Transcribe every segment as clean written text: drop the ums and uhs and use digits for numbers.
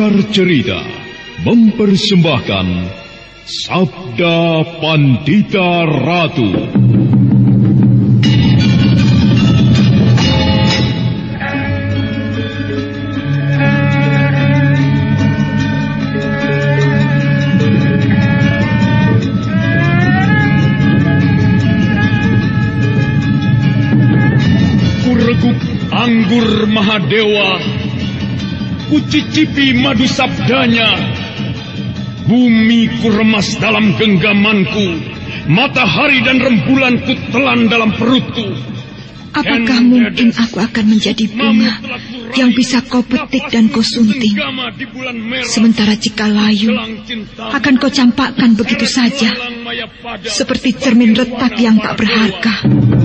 Pengantar Cerita mempersembahkan Sabda Pandita Ratu. Kureguk anggur Mahadewa, kucicipi madu sabdanya. Bumi kuremas dalam genggamanku, matahari dan rembulan kutelan dalam perutku. Apakah mungkin aku akan menjadi bunga yang bisa kau petik dan kau sunting? Sementara jika layu, akan kau campakkan begitu saja, seperti cermin retak yang tak berharga.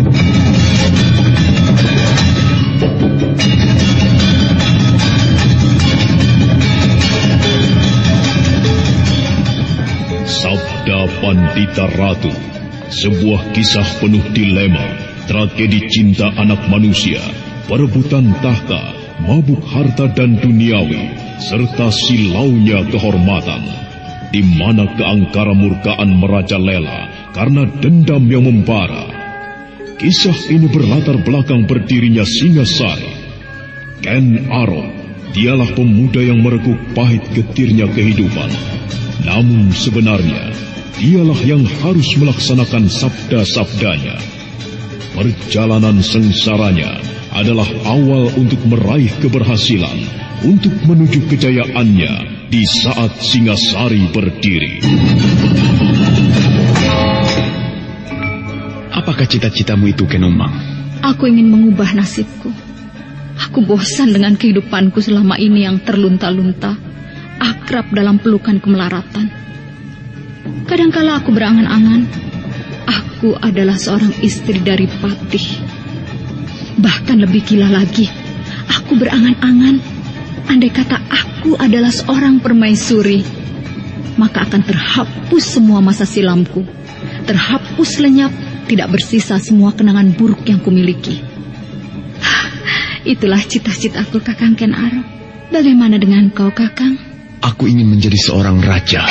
Sabda Pandita Ratu, sebuah kisah penuh dilema, tragedi cinta anak manusia, perebutan tahta, mabuk harta dan duniawi, serta silaunya kehormatan, di mana keangkara murkaan merajalela karena dendam yang membara. Kisah ini berlatar belakang berdirinya Singasari. Ken Arok, dialah pemuda yang merekuk pahit getirnya kehidupan. Namun sebenarnya, dialah yang harus melaksanakan sabda-sabdanya. Perjalanan sengsaranya adalah awal untuk meraih keberhasilan, untuk menuju kejayaannya di saat Singasari berdiri. Apakah cita-citamu itu, Kenomang? Aku ingin mengubah nasibku. Aku bosan dengan kehidupanku selama ini yang terlunta-lunta, akrab dalam pelukan kemelaratan. Kadangkala aku berangan-angan, aku adalah seorang istri dari Patih. Bahkan lebih gila lagi, aku berangan-angan, andai kata aku adalah seorang permaisuri, maka akan terhapus semua masa silamku, terhapus lenyap, tidak bersisa semua kenangan buruk yang kumiliki. Itulah cita-citaku, Kakang Ken Arok. Bagaimana dengan kau, Kakang? Aku ingin menjadi seorang raja.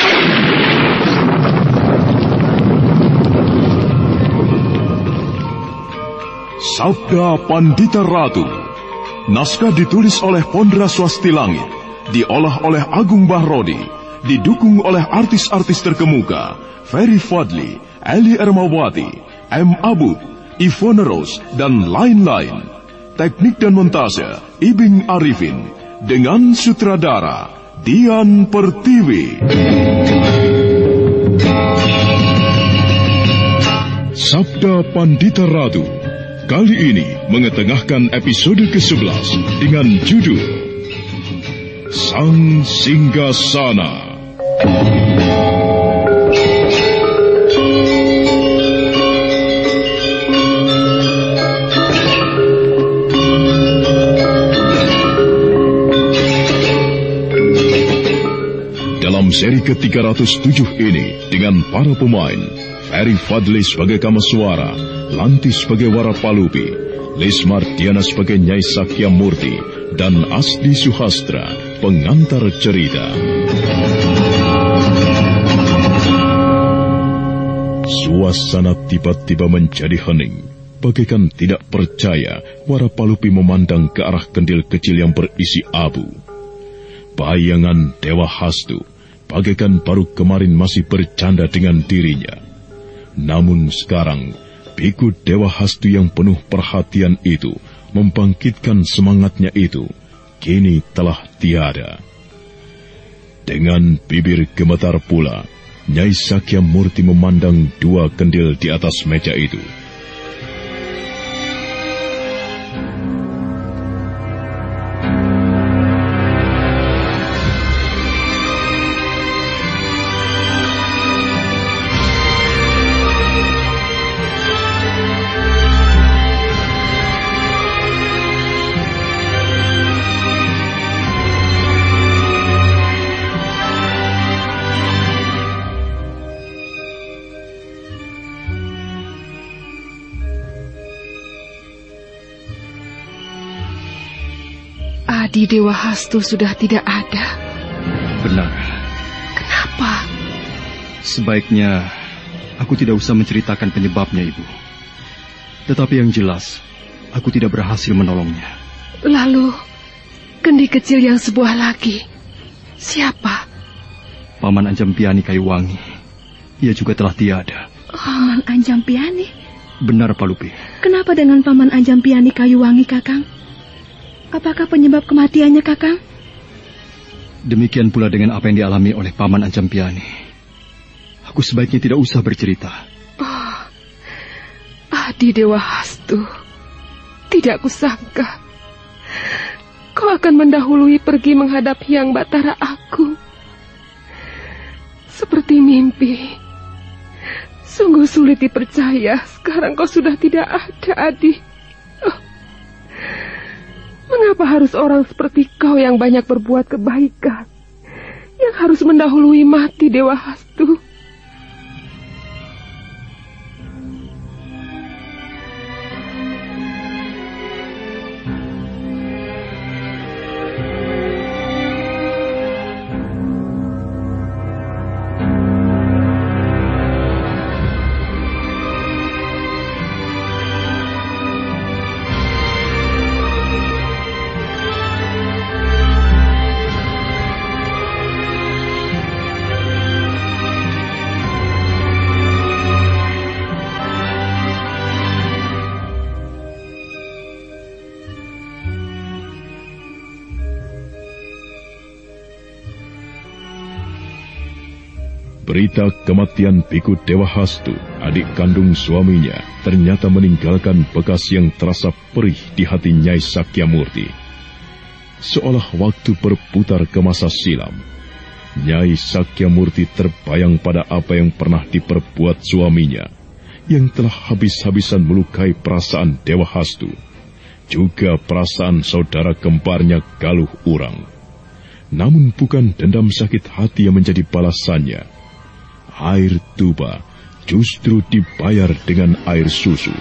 Sabda Pandita Ratu. Naskah ditulis oleh Pondra Swasti Langit, diolah oleh Agung Bahrodi, didukung oleh artis-artis terkemuka Ferry Fadli, Eli Ermawati, M. Abud, Ivone Rose, dan lain-lain. Teknik dan montase Ibing Arifin, dengan sutradara Dian Pertiwi. Sabda Pandita Ratu kali ini mengetengahkan episode ke-11 dengan judul Sang Singgasana. Dalam seri ke-307 ini, dengan para pemain Ferry Fadli sebagai Kamaswara, Lanti sebagai Warapalupi, Lismar Diana sebagai Nyai Sakyamurti, dan Asdi Suhastra, pengantar cerita. Suasana tiba-tiba menjadi hening. Bagaikan tidak percaya, Warapalupi memandang ke arah kendil kecil yang berisi abu. Bayangan Dewa Hastu bagaikan baru kemarin masih bercanda dengan dirinya. Namun sekarang, biku Dewa Hastu yang penuh perhatian itu, membangkitkan semangatnya itu, kini telah tiada. Dengan bibir gemetar pula, Nyai Sakyamurti memandang dua kendil di atas meja itu. Adi Dewa Hastu sudah tidak ada. Benar. Kenapa? Sebaiknya aku tidak usah menceritakan penyebabnya, Ibu. Tetapi yang jelas, aku tidak berhasil menolongnya. Lalu, kendi kecil yang sebuah lagi, siapa? Paman Anjampiani Kayuwangi. Ia juga telah tiada. Paman Anjampiani? Benar, Pak Lupi. Kenapa dengan Paman Anjampiani Kayuwangi, Kakang? Apakah penyebab kematiannya, Kakang? Demikian pula dengan apa yang dialami oleh Paman Anjampiani. Aku sebaiknya tidak usah bercerita. Oh, Adi Dewa Hastu, tidak kusangka kau akan mendahului pergi menghadap Hyang Batara aku. Seperti mimpi. Sungguh sulit dipercaya sekarang kau sudah tidak ada, Adi. Oh. Mengapa harus orang seperti kau yang banyak berbuat kebaikan yang harus mendahului mati, Dewa Hastu? Berita kematian Biku Dewa Hastu, adik kandung suaminya, ternyata meninggalkan bekas yang terasa perih di hati Nyai Sakyamurti. Seolah waktu berputar ke masa silam, Nyai Sakyamurti terbayang pada apa yang pernah diperbuat suaminya, yang telah habis-habisan melukai perasaan Dewa Hastu, juga perasaan saudara kembarnya Galuh Urang. Namun bukan dendam sakit hati yang menjadi balasannya. Air tuba justru dibayar dengan air susu.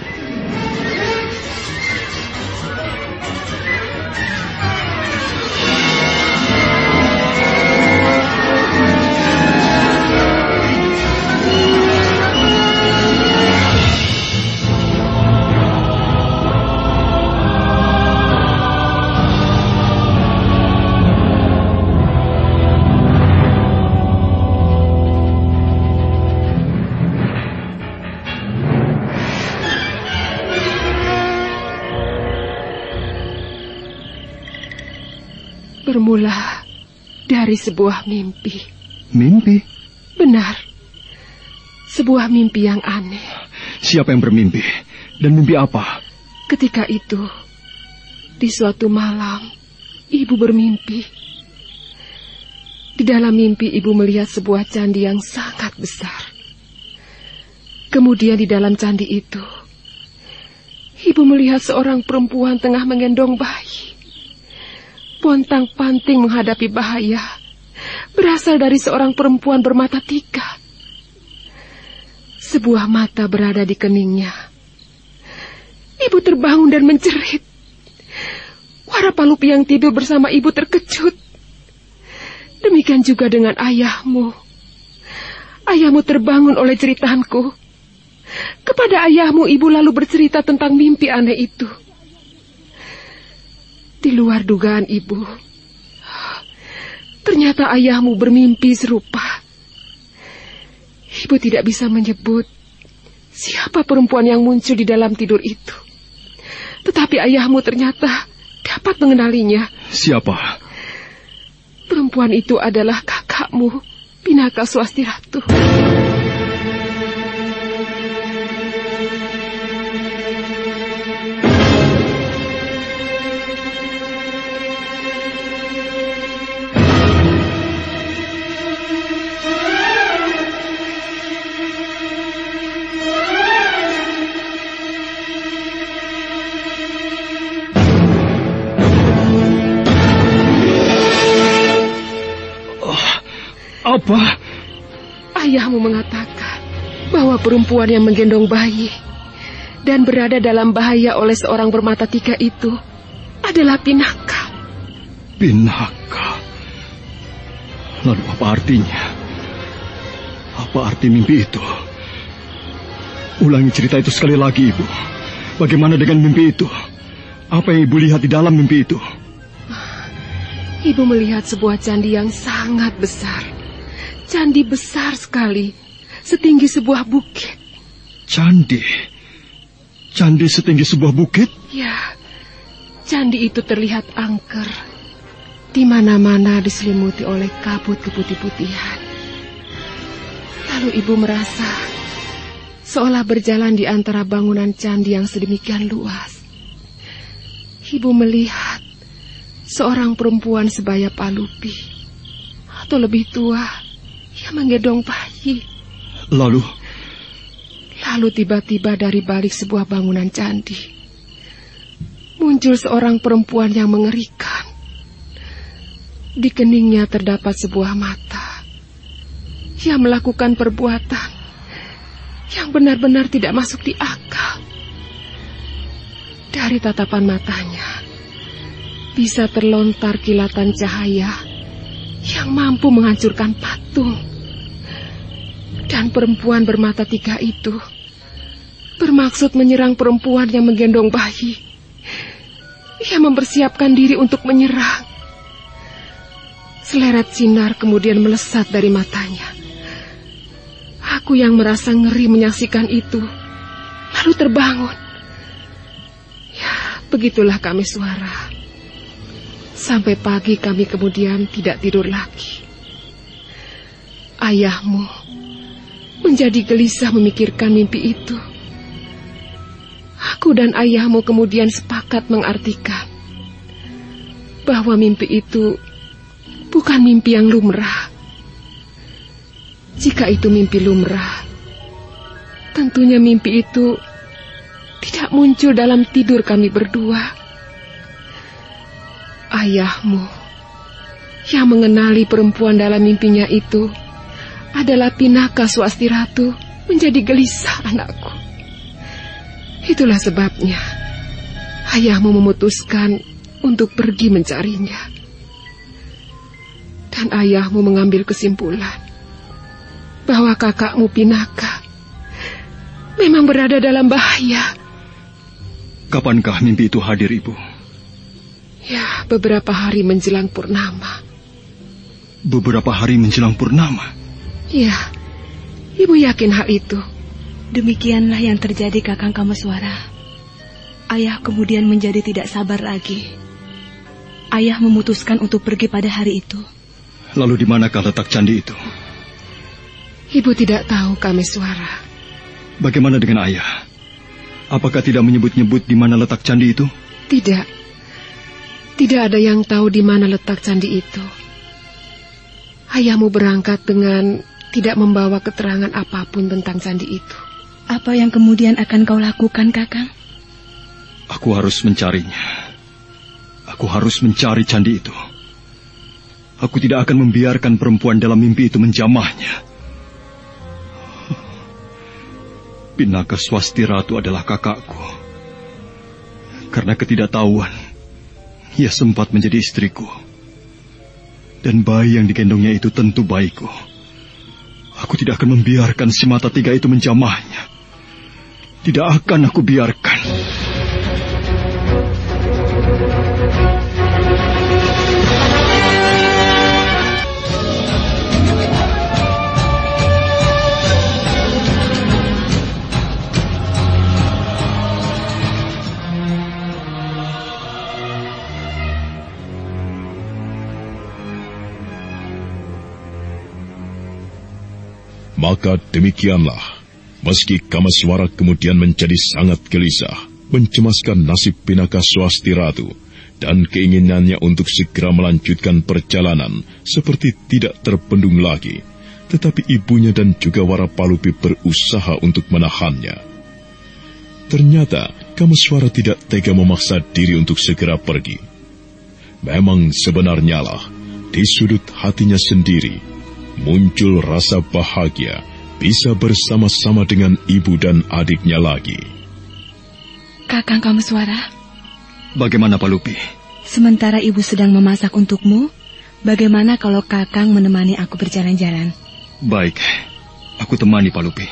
Bermula dari sebuah mimpi. Mimpi? Benar. Sebuah mimpi yang aneh. Siapa yang bermimpi? Dan mimpi apa? Ketika itu, di suatu malam, ibu bermimpi. Di dalam mimpi ibu melihat sebuah candi yang sangat besar. Kemudian di dalam candi itu, ibu melihat seorang perempuan tengah menggendong bayi. Pontang-panting menghadapi bahaya berasal dari seorang perempuan bermata 3. Sebuah mata berada di keningnya. Ibu terbangun dan menjerit. Wara Palupi yang tidur bersama ibu terkejut. Demikian juga dengan ayahmu. Ayahmu terbangun oleh ceritaanku. Kepada ayahmu ibu lalu bercerita tentang mimpi aneh itu. Di luar dugaan ibu, ternyata ayahmu bermimpi serupa. Ibu tidak bisa menyebut siapa perempuan yang muncul di dalam tidur itu. Tetapi ayahmu ternyata dapat mengenalinya. Siapa? Perempuan itu adalah kakakmu, Pinaka Swasti Ratu. Apa? Ayahmu mengatakan bahwa perempuan yang menggendong bayi dan berada dalam bahaya oleh seorang bermata 3 itu adalah Pinaka. Pinaka? Lalu apa artinya? Apa arti mimpi itu? Ulangi cerita itu sekali lagi, Ibu. Bagaimana dengan mimpi itu? Apa yang Ibu lihat di dalam mimpi itu? Ibu melihat sebuah candi yang sangat besar. Candi besar sekali, setinggi sebuah bukit. Candi? Candi setinggi sebuah bukit? Ya, candi itu terlihat angker. Di mana-mana diselimuti oleh kabut keputih-putihan. Lalu ibu merasa seolah berjalan di antara bangunan candi yang sedemikian luas. Ibu melihat seorang perempuan sebaya Palupi, atau lebih tua, yang menggendong bayi. Lalu tiba-tiba dari balik sebuah bangunan candi muncul seorang perempuan yang mengerikan. Di keningnya terdapat sebuah mata yang melakukan perbuatan yang benar-benar tidak masuk di akal. Dari tatapan matanya bisa terlontar kilatan cahaya yang mampu menghancurkan patung. Dan perempuan bermata tiga itu bermaksud menyerang perempuan yang menggendong bayi. Ia mempersiapkan diri untuk menyerang. Seleret sinar kemudian melesat dari matanya. Aku yang merasa ngeri menyaksikan itu, lalu terbangun. Ya, begitulah kami suara. Sampai pagi kami kemudian tidak tidur lagi. Ayahmu menjadi gelisah memikirkan mimpi itu. Aku dan ayahmu kemudian sepakat mengartikan bahwa mimpi itu bukan mimpi yang lumrah. Jika itu mimpi lumrah, tentunya mimpi itu tidak muncul dalam tidur kami berdua. Ayahmu yang mengenali perempuan dalam mimpinya itu adalah Pinaka Swasti Ratu menjadi gelisah, anakku. Itulah sebabnya ayahmu memutuskan untuk pergi mencarinya. Dan ayahmu mengambil kesimpulan bahwa kakakmu Pinaka memang berada dalam bahaya. Kapankah mimpi itu hadir, Ibu? Ya, beberapa hari menjelang purnama. Beberapa hari menjelang purnama? Ya, Ibu yakin hal itu. Demikianlah yang terjadi, Kakang Kameswara. Ayah kemudian menjadi tidak sabar lagi. Ayah memutuskan untuk pergi pada hari itu. Lalu di manakah letak candi itu? Ibu tidak tahu, Kameswara. Bagaimana dengan ayah? Apakah tidak menyebut-nyebut di mana letak candi itu? Tidak. Tidak ada yang tahu di mana letak candi itu. Ayahmu berangkat dengan tidak membawa keterangan apapun tentang candi itu. Apa yang kemudian akan kau lakukan, Kakang? Aku harus mencarinya. Aku harus mencari candi itu. Aku tidak akan membiarkan perempuan dalam mimpi itu menjamahnya. Pinaka Swasti Ratu adalah kakakku. Karena ketidaktahuan, ia sempat menjadi istriku. Dan bayi yang digendongnya itu tentu bayiku. Aku tidak akan membiarkan si mata tiga itu menjamahnya. Tidak akan aku biarkan. Maka demikianlah, meski Kameswara kemudian menjadi sangat gelisah, mencemaskan nasib Pinaka Swasti Ratu, dan keinginannya untuk segera melanjutkan perjalanan seperti tidak terbendung lagi, tetapi ibunya dan juga Warapalupi berusaha untuk menahannya. Ternyata Kameswara tidak tega memaksa diri untuk segera pergi. Memang sebenarnya lah, di sudut hatinya sendiri, muncul rasa bahagia bisa bersama-sama dengan ibu dan adiknya lagi. Kakang Kameswara. Bagaimana, Palupi? Sementara ibu sedang memasak untukmu, Bagaimana kalau Kakang menemani aku berjalan-jalan? Baik, aku temani Palupi.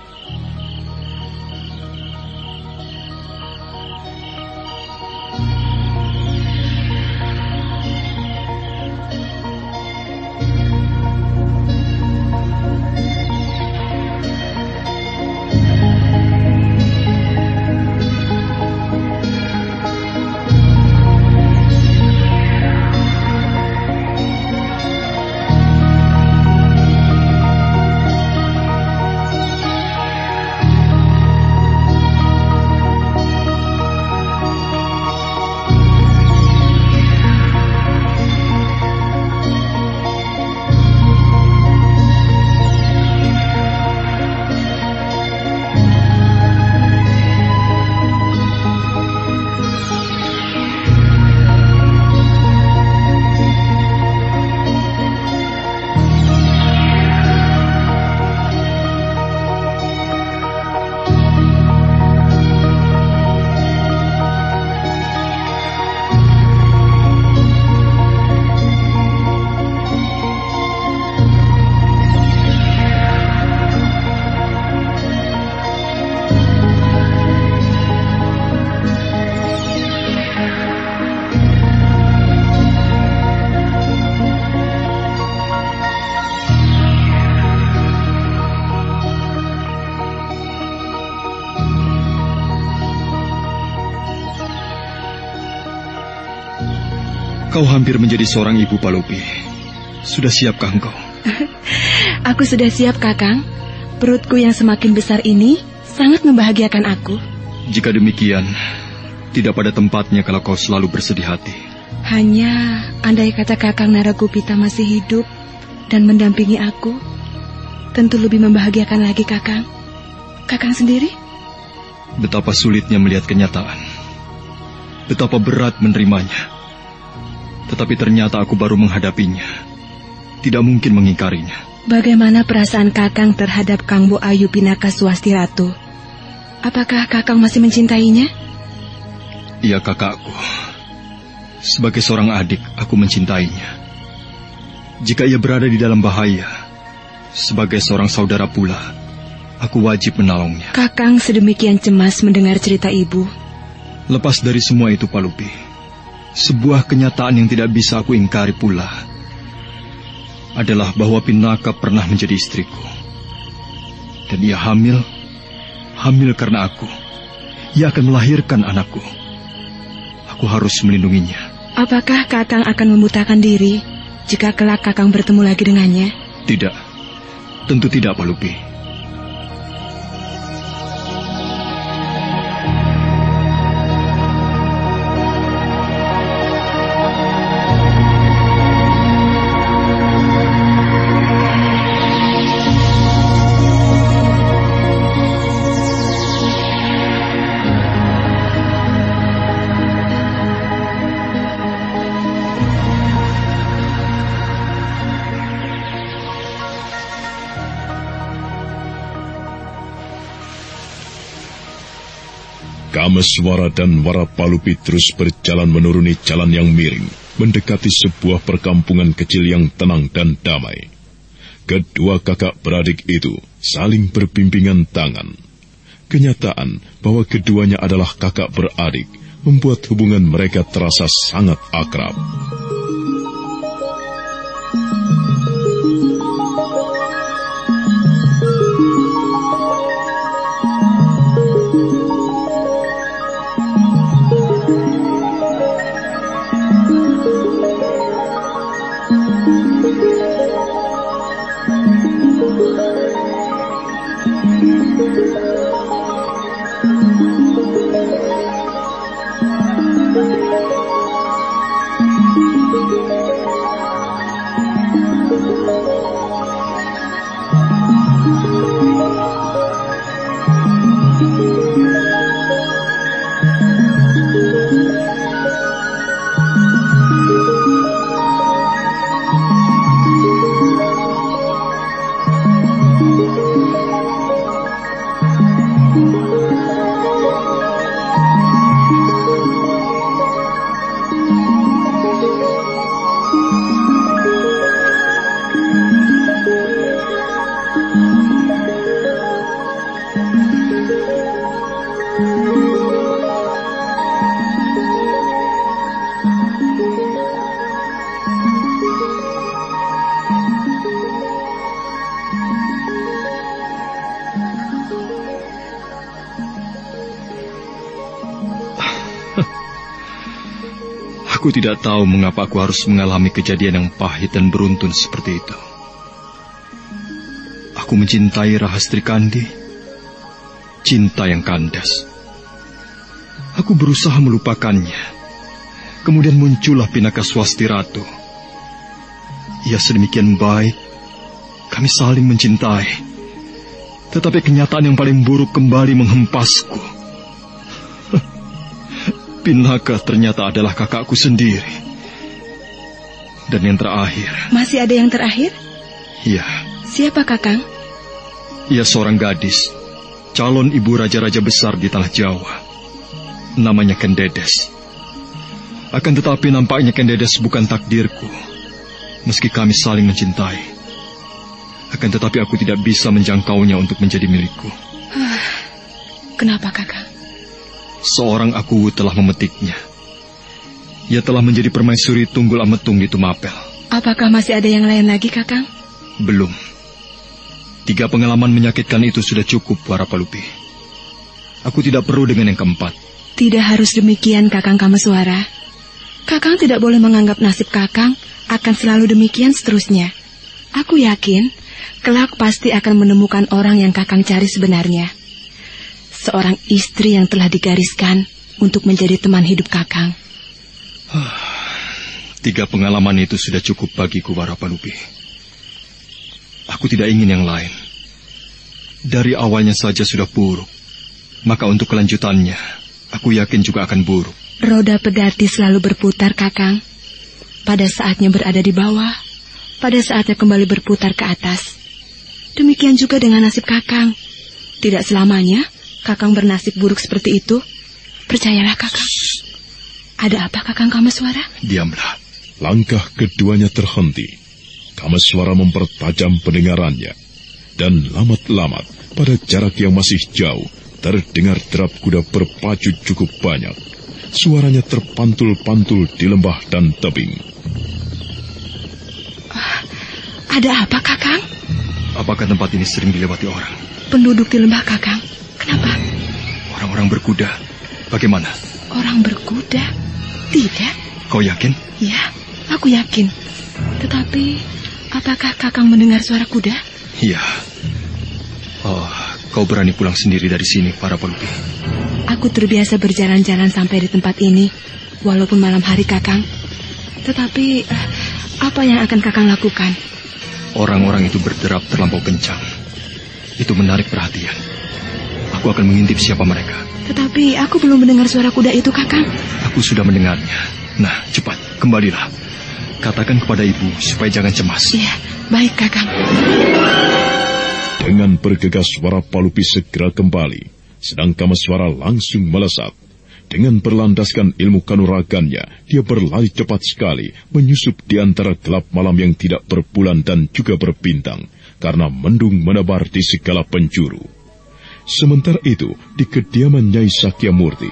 Kau hampir menjadi seorang ibu, Palupi. Sudah siapkah engkau? Aku sudah siap, Kakang. Perutku yang semakin besar ini sangat membahagiakan aku. Jika demikian, tidak pada tempatnya kalau kau selalu bersedih hati. Hanya andai kata Kakang Naragupita masih hidup dan mendampingi aku, tentu lebih membahagiakan lagi, Kakang. Kakang sendiri? Betapa sulitnya melihat kenyataan. Betapa berat menerimanya. Tetapi ternyata aku baru menghadapinya. Tidak mungkin mengingkarinya. Bagaimana perasaan Kakang terhadap Kang Bu Ayu Pinaka Swasti Ratu? Apakah Kakang masih mencintainya? Iya, kakakku. Sebagai seorang adik, aku mencintainya. Jika ia berada di dalam bahaya, sebagai seorang saudara pula, aku wajib menolongnya. Kakang sedemikian cemas mendengar cerita ibu. Lepas dari semua itu, Palupi, sebuah kenyataan yang tidak bisa aku ingkari pula adalah bahwa Pinaka pernah menjadi istriku. Dan ia hamil karena aku. Ia akan melahirkan anakku. Aku harus melindunginya. Apakah Kakang akan membutakan diri jika kelak Kakang bertemu lagi dengannya? Tidak, tentu tidak, Palupi. Kameswara dan Warapalupi terus berjalan menuruni jalan yang miring, mendekati sebuah perkampungan kecil yang tenang dan damai. Kedua kakak beradik itu saling berbimbingan tangan. Kenyataan bahwa keduanya adalah kakak beradik membuat hubungan mereka terasa sangat akrab. Aku tidak tahu mengapa aku harus mengalami kejadian yang pahit dan beruntun seperti itu. Aku mencintai Rahastri Kandi, cinta yang kandas. Aku berusaha melupakannya. Kemudian muncullah Pinaka Swasti Ratu. Ia sedemikian baik, kami saling mencintai. Tetapi kenyataan yang paling buruk kembali menghempasku. Pinaka ternyata adalah kakakku sendiri. Dan yang terakhir... Masih ada yang terakhir? Iya. Siapa Kakang? Ia seorang gadis, calon ibu raja-raja besar di tanah Jawa. Namanya Kendedes. Akan tetapi nampaknya Kendedes bukan takdirku. Meski kami saling mencintai. Akan tetapi aku tidak bisa menjangkaunya untuk menjadi milikku. Kenapa Kakang? Seorang aku telah memetiknya. Ia telah menjadi permaisuri Tunggul Ametung di Tumapel. Apakah masih ada yang lain lagi, Kakang? Belum. 3 pengalaman menyakitkan itu sudah cukup, Warapalupi. Aku tidak perlu dengan yang keempat. Tidak harus demikian, Kakang Kameswara. Kakang tidak boleh menganggap nasib Kakang akan selalu demikian seterusnya. Aku yakin, kelak pasti akan menemukan orang yang Kakang cari sebenarnya. Seorang istri yang telah digariskan untuk menjadi teman hidup Kakang. 3 pengalaman itu sudah cukup bagiku, Warapalupi. Aku tidak ingin yang lain. Dari awalnya saja sudah buruk. Maka untuk kelanjutannya, aku yakin juga akan buruk. Roda Pedarti selalu berputar, Kakang. Pada saatnya berada di bawah, pada saatnya kembali berputar ke atas. Demikian juga dengan nasib Kakang. Tidak selamanya Kakang bernasib buruk seperti itu. Percayalah, Kakang. Ada apa, Kakang Kameswara? Diamlah. Langkah keduanya terhenti. Kameswara mempertajam pendengarannya. Dan lamat-lamat, pada jarak yang masih jauh, terdengar derap kuda berpacu cukup banyak. Suaranya terpantul-pantul di lembah dan tebing. Ada apa, Kakang? Apakah tempat ini sering dilewati orang? Penduduk di lembah, Kakang. Kenapa? Orang-orang berkuda. Bagaimana? Orang berkuda? Tidak. Kau yakin? Ya, aku yakin. Tetapi, apakah Kakang mendengar suara kuda? Iya. Oh, kau berani pulang sendiri dari sini, Warapalupi? Aku terbiasa berjalan-jalan sampai di tempat ini, walaupun malam hari, Kakang. Tetapi, apa yang akan Kakang lakukan? Orang-orang itu berderap terlampau kencang. Itu menarik perhatian. Aku akan mengintip siapa mereka. Tetapi aku belum mendengar suara kuda itu, Kakang. Aku sudah mendengarnya. Nah, cepat, kembalilah. Katakan kepada ibu supaya jangan cemas. Iya, baik, Kakang. Dengan bergegas Warapalupi segera kembali, sedang Kameswara langsung melesat. Dengan berlandaskan ilmu kanuragannya, dia berlari cepat sekali, menyusup di antara gelap malam yang tidak berbulan dan juga berbintang, karena mendung menebar di segala penjuru. Sementara itu, di kediaman Nyai Sakyamurti,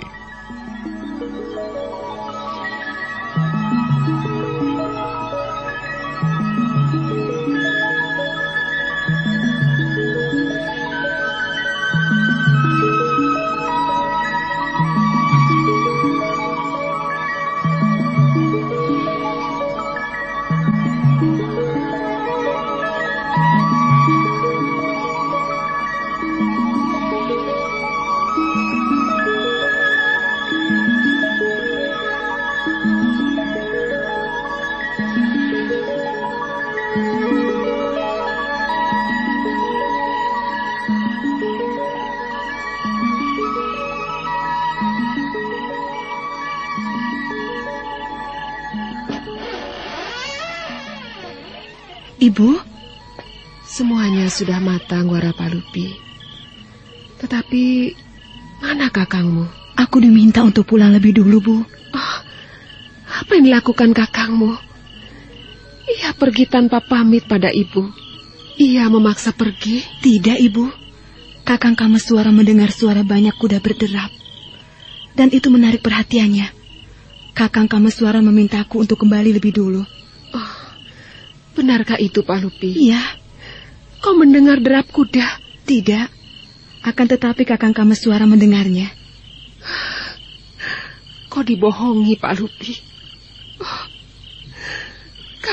Ibu, semuanya sudah matang, Warapalupi. Tetapi, mana kakangmu? Aku diminta untuk pulang lebih dulu, Bu. Oh, apa yang dilakukan kakangmu? Ia pergi tanpa pamit pada ibu. Ia memaksa pergi. Tidak, Ibu. Kakang Kameswara mendengar suara banyak kuda berderap. Dan itu menarik perhatiannya. Kakang Kameswara memintaku untuk kembali lebih dulu. Oh, benarkah itu, Pak Lupi? Iya. Kau mendengar derap kuda? Tidak. Akan tetapi Kakang Kameswara mendengarnya. Kau dibohongi, Pak Lupi.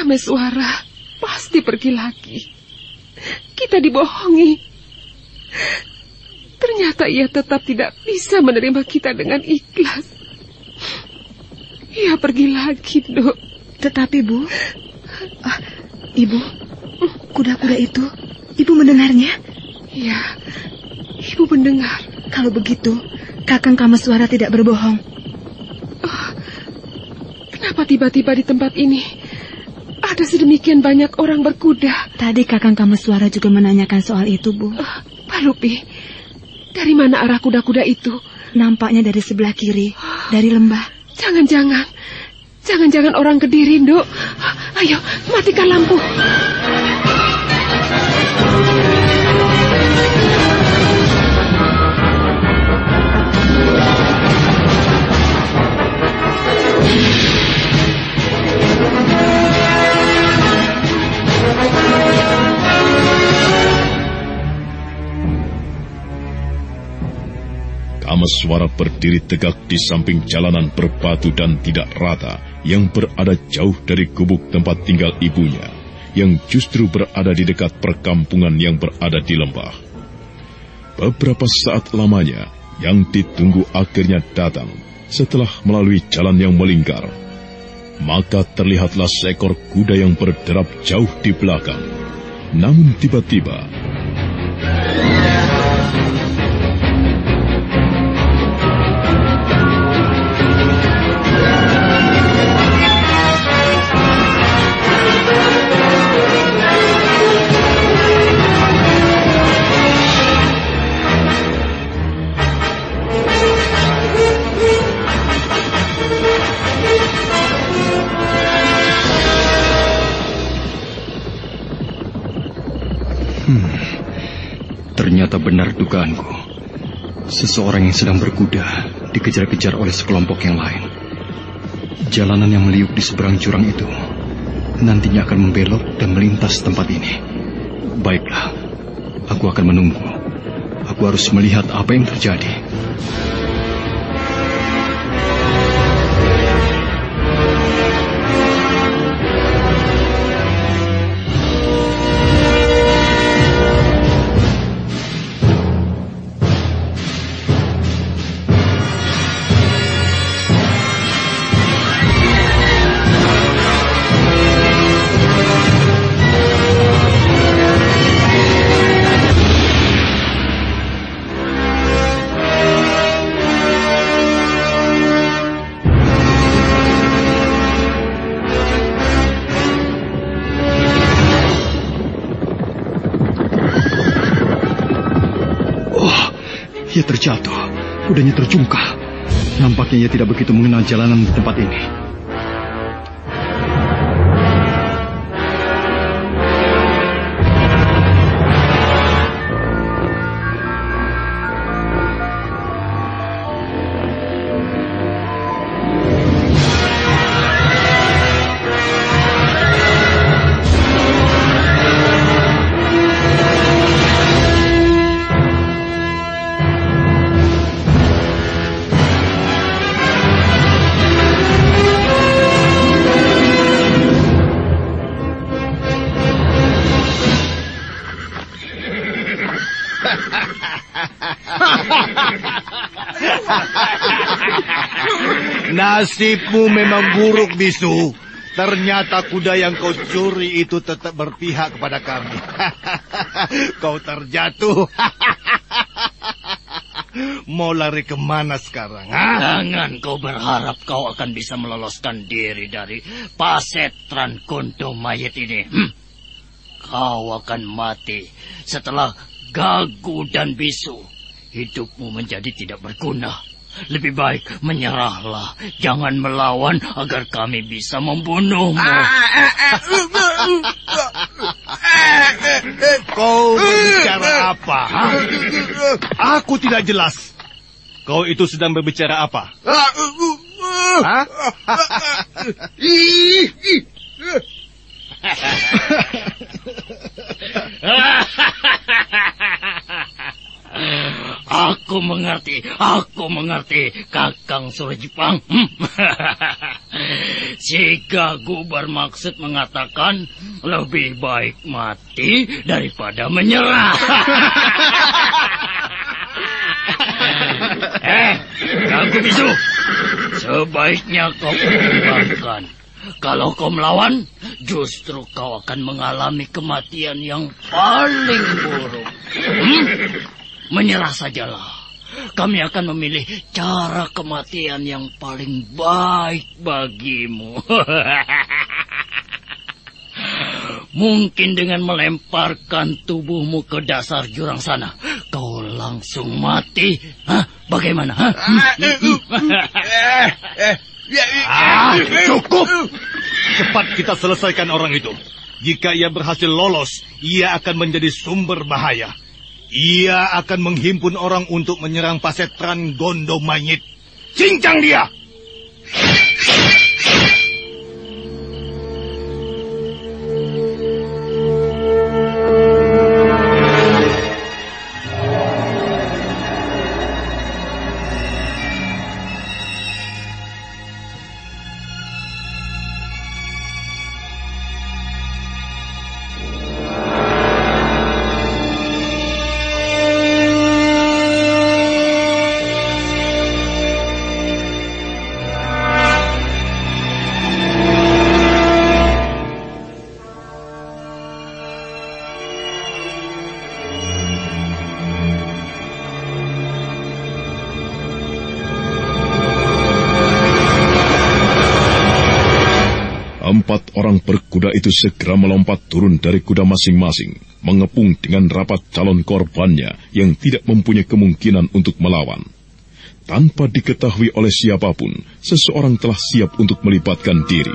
Kameswara pasti pergi lagi. Kita dibohongi. Ternyata ia tetap tidak bisa menerima kita dengan ikhlas. Ia pergi lagi, Dok. Tetapi, Bu, Ibu, kuda-kuda itu, Ibu mendengarnya? Ya, Ibu mendengar. Kalau begitu, Kakang Kameswara tidak berbohong. Kenapa tiba-tiba di tempat ini ada sedemikian banyak orang berkuda? Tadi Kakang Kameswara juga menanyakan soal itu, Bu. Pak Lupi, dari mana arah kuda-kuda itu? Nampaknya dari sebelah kiri, dari lembah. Jangan-jangan orang Kediri, Nduk. Ayo, matikan lampu. Kameswara berdiri tegak di samping jalanan berbatu dan tidak rata yang berada jauh dari gubuk tempat tinggal ibunya, yang justru berada di dekat perkampungan yang berada di lembah. Beberapa saat lamanya, yang ditunggu akhirnya datang setelah melalui jalan yang melingkar. Maka terlihatlah seekor kuda yang berderap jauh di belakang. Namun tiba-tiba, ternyata benar dugaanku. Seseorang yang sedang berkuda dikejar-kejar oleh sekelompok yang lain. Jalanan yang meliuk di seberang jurang itu nantinya akan membelok dan melintas tempat ini. Baiklah, aku akan menunggu. Aku harus melihat apa yang terjadi. Ia terjatuh, kudanya terjungkal. Nampaknya ia tidak begitu mengenal jalanan di tempat ini. Nasibmu memang buruk, Bisu. Ternyata kuda yang kau curi itu tetap berpihak kepada kami. Kau terjatuh. Mau lari kemana sekarang? Jangan kau berharap kau akan bisa meloloskan diri dari pasetran kuntum mayat ini. Kau akan mati setelah Gagu dan Bisu. Hidupmu menjadi tidak berguna. Lebih baik menyerahlah. Jangan melawan agar kami bisa membunuhmu. Kau berbicara apa? Aku tidak jelas. Kau itu sedang berbicara apa? Aku mengerti, Kakang Surajipang. Si Gagu bermaksud mengatakan lebih baik mati daripada menyerah. Gagu bisu, sebaiknya kau pertimbangkan. Kalau kau melawan, justru kau akan mengalami kematian yang paling buruk. Menyerah sajalah. Kami akan memilih cara kematian yang paling baik bagimu. Mungkin dengan melemparkan tubuhmu ke dasar jurang sana, kau langsung mati. Bagaimana? Cukup! Cepat kita selesaikan orang itu. Jika ia berhasil lolos, ia akan menjadi sumber bahaya. Ia akan menghimpun orang untuk menyerang Pasetran Gondomayit. Cincang dia! Empat orang berkuda itu segera melompat turun dari kuda masing-masing, mengepung dengan rapat calon korbannya yang tidak mempunyai kemungkinan untuk melawan. Tanpa diketahui oleh siapapun, seseorang telah siap untuk melibatkan diri.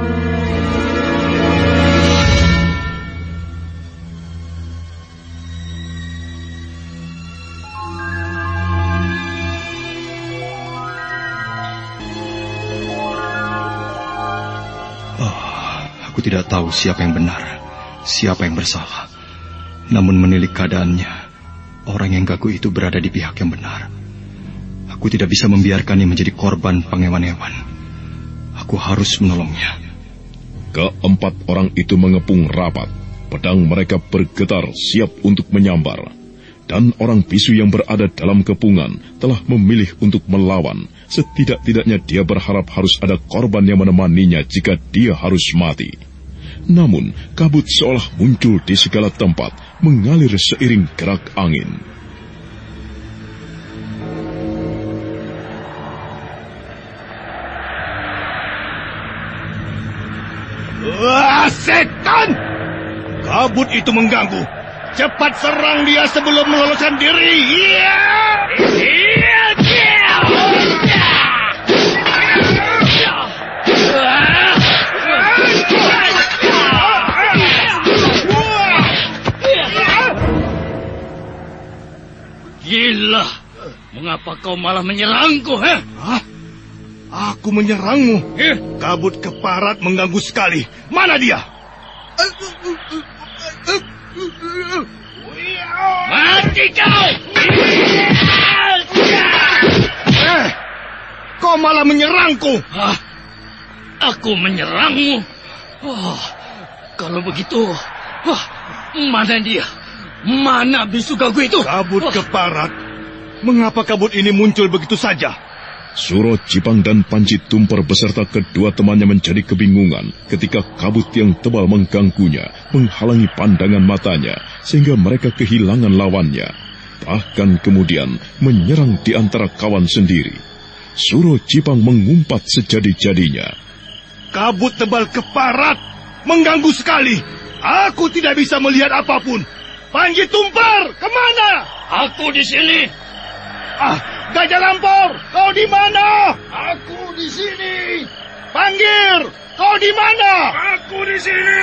Aku tidak tahu siapa yang benar, siapa yang bersalah. Namun menilik keadaannya, orang yang Gagu itu berada di pihak yang benar. Aku tidak bisa membiarkannya menjadi korban pangewan-ewan. Aku harus menolongnya. Keempat orang itu mengepung rapat. Pedang mereka bergetar siap untuk menyambar. Dan orang bisu yang berada dalam kepungan telah memilih untuk melawan. Setidak-tidaknya dia berharap harus ada korban yang menemaninya jika dia harus mati. Namun, kabut seolah muncul di segala tempat, mengalir seiring gerak angin. Wah, setan! Kabut itu mengganggu. Cepat serang dia sebelum meloloskan diri. Gila, mengapa kau malah menyerangku, Hah? Aku menyerangmu. Kabut keparat mengganggu sekali. Mana dia? Mati kau! Kau malah menyerangku. Aku menyerangmu? Kalau begitu, mana dia? Mana bisu Gagu itu? Kabut keparat. Mengapa kabut ini muncul begitu saja? Suro Jipang dan Panji Tumpar beserta kedua temannya menjadi kebingungan ketika kabut yang tebal mengganggunya, menghalangi pandangan matanya, sehingga mereka kehilangan lawannya. Bahkan kemudian menyerang di antara kawan sendiri. Suro Jipang mengumpat sejadi-jadinya. Kabut tebal keparat, mengganggu sekali. Aku tidak bisa melihat apapun. Panji Tumpar, kemana? Aku di sini. Gajah Lampor, kau di mana? Aku di sini. Panggir, kau di mana? Aku di sini.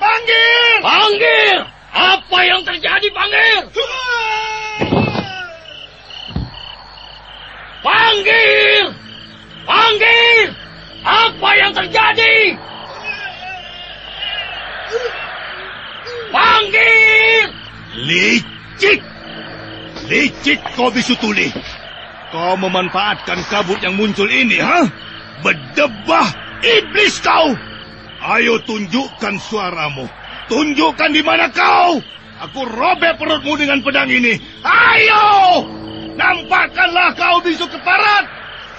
Panggir! Apa yang terjadi, Panggir? Panggil! Panggil! Apa yang terjadi? Panggil! Licik! Licik kau bisu tuli. Kau memanfaatkan kabut yang muncul ini, ha? Berdebah iblis kau! Ayo tunjukkan suaramu. Tunjukkan di mana kau. Aku robek perutmu dengan pedang ini. Ayo! Nampakkanlah kau bisu keparat.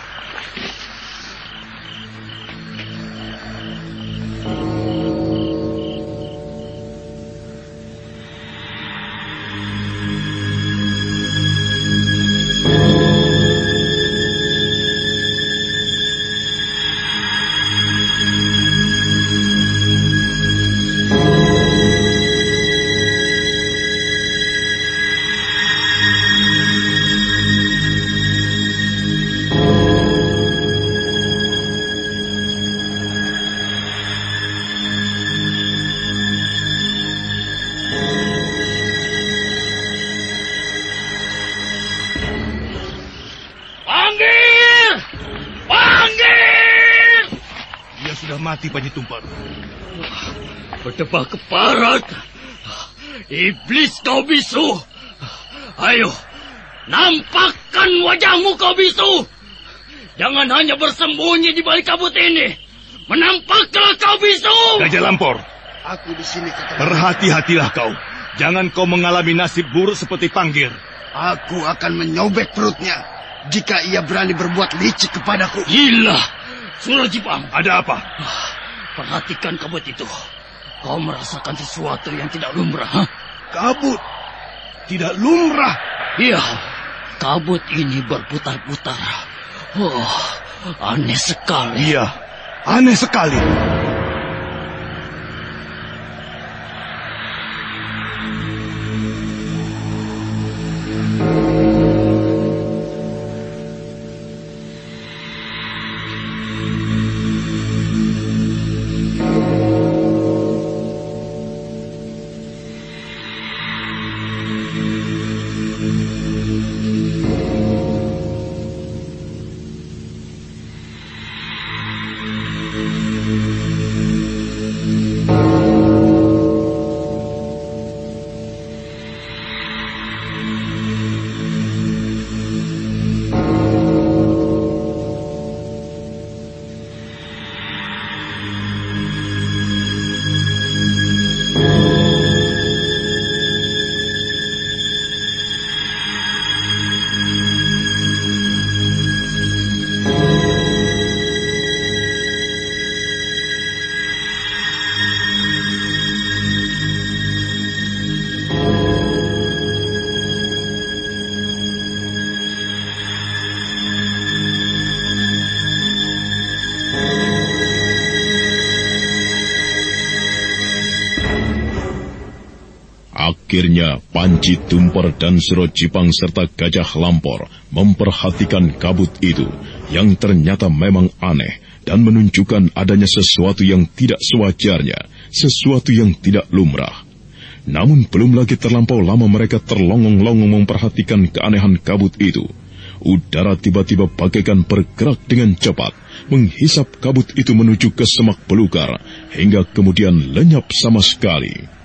Mati Panji Tumpar. Berdebah keparat. Iblis kau bisu. Ayo, nampakkan wajahmu kau bisu. Jangan hanya bersembunyi di balik kabut ini. Menampaklah kau bisu. Gajah Lampor. Aku di sini. Berhati-hatilah kau. Jangan kau mengalami nasib buruk seperti Panggir. Aku akan menyobek perutnya jika ia berani berbuat licik kepadaku. Gila. Surajipang. Ada apa? Perhatikan kabut itu. Kau merasakan sesuatu yang tidak lumrah, ha? Kabut? Tidak lumrah? Iya. Kabut ini berputar-putar. Oh, aneh sekali. Iya, aneh sekali. Akhirnya Panji Tumpar dan Surajipang serta Gajah Lampor memperhatikan kabut itu yang ternyata memang aneh dan menunjukkan adanya sesuatu yang tidak sewajarnya, sesuatu yang tidak lumrah. Namun belum lagi terlampau lama mereka terlongong-longong memperhatikan keanehan kabut itu. Udara tiba-tiba bagaikan bergerak dengan cepat, menghisap kabut itu menuju ke semak belukar, hingga kemudian lenyap sama sekali.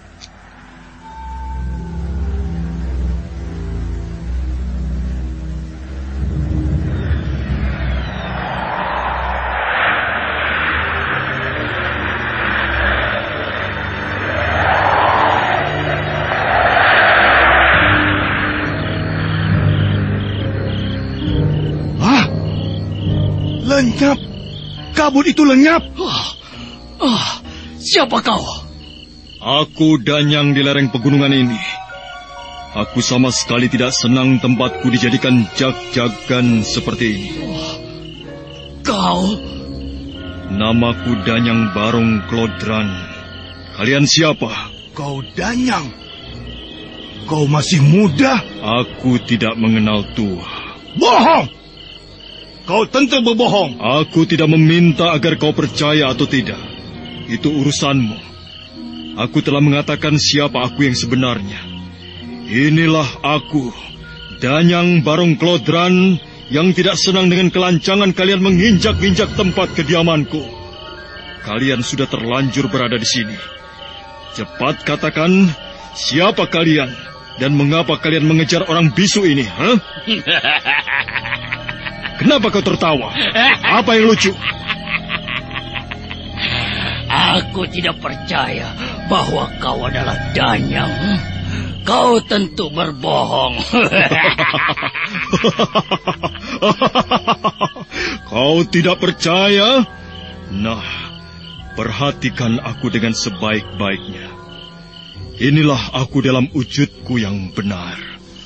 Lenyap. Kabut itu lenyap. Siapa kau? Aku Danyang di lereng pegunungan ini. Aku sama sekali tidak senang tempatku dijadikan jag-jagan seperti ini. Kau? Namaku Danyang Barong Klodran. Kalian siapa? Kau Danyang. Kau masih muda. Aku tidak mengenal tua. Bohong! Kau tentu berbohong. Aku tidak meminta agar kau percaya atau tidak. Itu urusanmu. Aku telah mengatakan siapa aku yang sebenarnya. Inilah aku, Danyang Barong Klodran, yang tidak senang dengan kelancangan kalian menginjak-injak tempat kediamanku. Kalian sudah terlanjur berada di sini. Cepat katakan, siapa kalian dan mengapa kalian mengejar orang bisu ini? Kenapa kau tertawa? Apa yang lucu? Aku tidak percaya bahwa kau adalah Danyang. Kau tentu berbohong. Kau tidak percaya? Nah, perhatikan aku dengan sebaik-baiknya. Inilah aku dalam wujudku yang benar.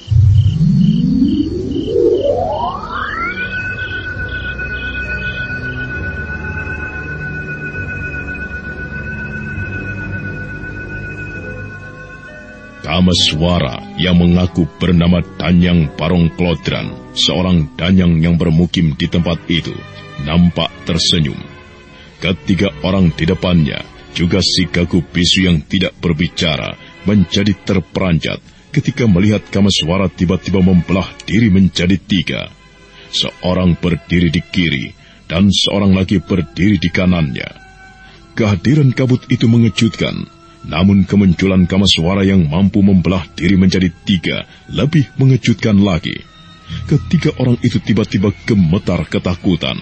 Kameswara yang mengaku bernama Danyang Parongklodran, seorang danyang yang bermukim di tempat itu, nampak tersenyum. Ketiga orang di depannya, juga si Gagu Bisu yang tidak berbicara, menjadi terperanjat ketika melihat Kameswara tiba-tiba membelah diri menjadi 3. Seorang berdiri di kiri dan seorang lagi berdiri di kanannya. Kehadiran kabut itu mengejutkan. Namun kemunculan Kameswara yang mampu membelah diri menjadi 3 lebih mengejutkan lagi. Ketiga orang itu tiba-tiba gemetar ketakutan.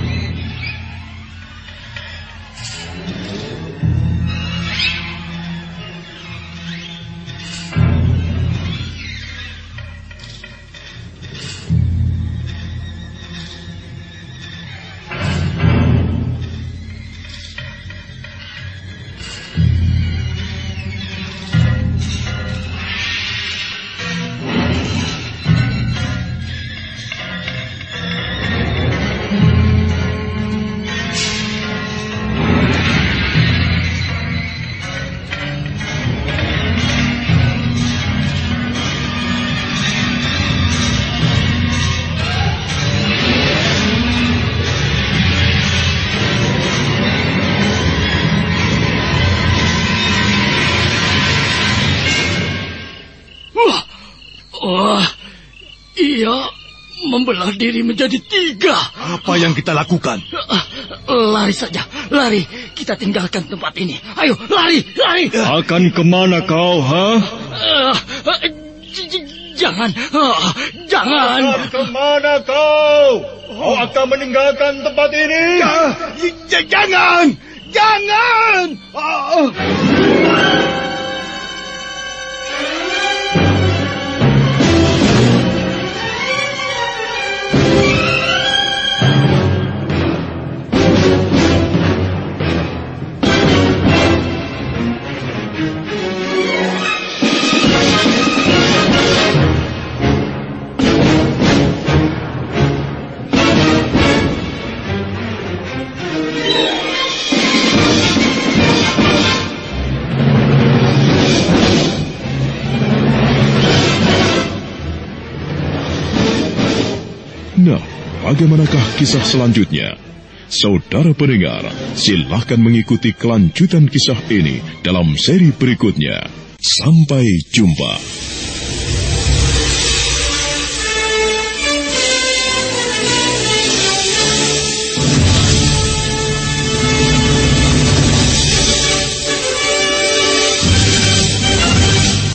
Membelah diri menjadi 3. Apa yang kita lakukan? Lari saja, lari. Kita tinggalkan tempat ini. Ayo, lari, lari. Akan kemana kau, Jangan, jangan. Akan kemana kau? Kau akan meninggalkan tempat ini? Jangan, jangan. Nah, bagaimanakah kisah selanjutnya? Saudara pendengar, silakan mengikuti kelanjutan kisah ini dalam seri berikutnya. Sampai jumpa.